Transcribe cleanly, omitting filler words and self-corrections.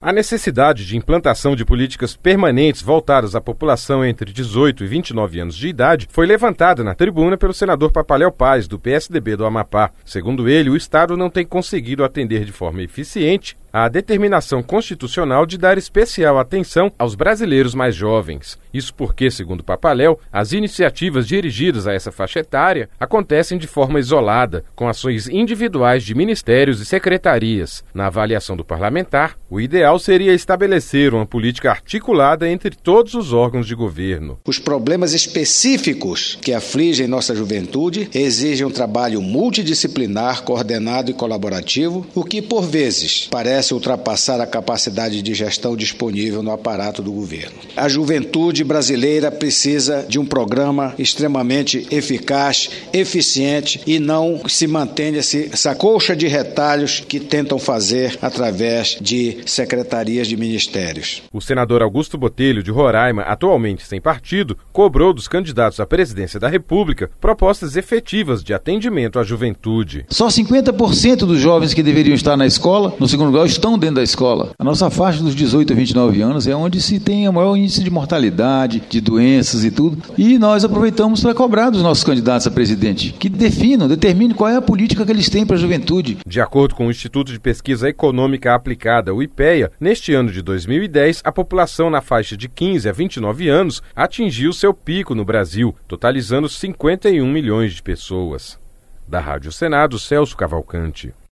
A necessidade de implantação de políticas permanentes voltadas à população entre 18 e 29 anos de idade foi levantada na tribuna pelo senador Papaléu Paz, do PSDB do Amapá. Segundo ele, o Estado não tem conseguido atender de forma eficiente à determinação constitucional de dar especial atenção aos brasileiros mais jovens. Isso porque, segundo Papaléu, as iniciativas dirigidas a essa faixa etária acontecem de forma isolada, com ações individuais de ministérios e secretarias. Na avaliação do parlamentar, o ideal seria estabelecer uma política articulada entre todos os órgãos de governo. Os problemas específicos que afligem nossa juventude exigem um trabalho multidisciplinar, coordenado e colaborativo, o que, por vezes, parece ultrapassar a capacidade de gestão disponível no aparato do governo. A juventude brasileira precisa de um programa extremamente eficaz, eficiente e não se mantenha essa colcha de retalhos que tentam fazer através de secretarias de ministérios. O senador Augusto Botelho, de Roraima, atualmente sem partido, cobrou dos candidatos à presidência da República propostas efetivas de atendimento à juventude. Só 50% dos jovens que deveriam estar na escola, no segundo grau, estão dentro da escola. A nossa faixa dos 18 a 29 anos é onde se tem o maior índice de mortalidade, de doenças e tudo. E nós aproveitamos para cobrar dos nossos candidatos a presidente que determinem qual é a política que eles têm para a juventude. De acordo com o Instituto de Pesquisa Econômica Aplicada, o IPEA, neste ano de 2010, a população na faixa de 15 a 29 anos atingiu seu pico no Brasil, totalizando 51 milhões de pessoas. Da Rádio Senado, Celso Cavalcante.